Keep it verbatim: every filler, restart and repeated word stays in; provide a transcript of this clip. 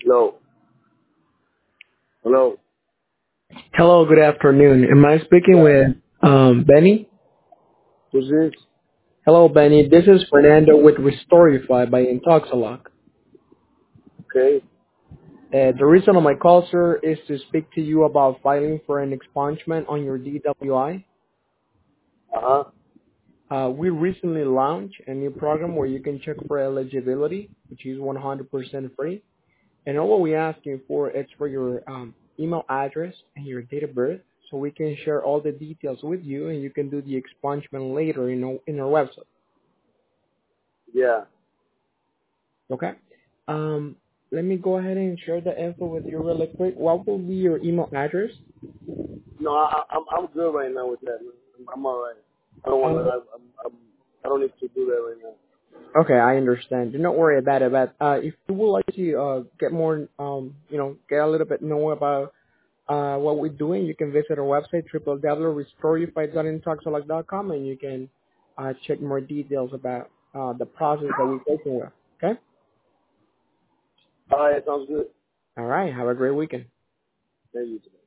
No. Hello. Hello, good afternoon. Am I speaking Yeah. with um, Benny? Who's this? Hello, Benny. This is Fernando with Restorify by Intoxalock. Okay. Uh, the reason of my call, sir, is to speak to you about filing for an expungement on your D W I. Uh-huh. Uh, we recently launched a new program where you can check for eligibility, which is one hundred percent free. And all what we're asking for is for your um, email address and your date of birth, so we can share all the details with you, and you can do the expungement later in our, in our website. Yeah. Okay. Um, let me go ahead and share the info with you really quick. What will be your email address? No, I, I- I'm I'm good right now with that. Man. I'm all right. I don't want to. Um, I'm, I'm I don't need to do that right now. okay, I understand. Do not worry about it. But uh, if you would like to uh, get more, um, you know, get a little bit know about uh, what we're doing, you can visit our website w w w dot restorify dot intoxalog dot com, and you can uh, check more details about uh, the process that we're working with. Okay. All right. Sounds good. All right. Have a great weekend. Thank you.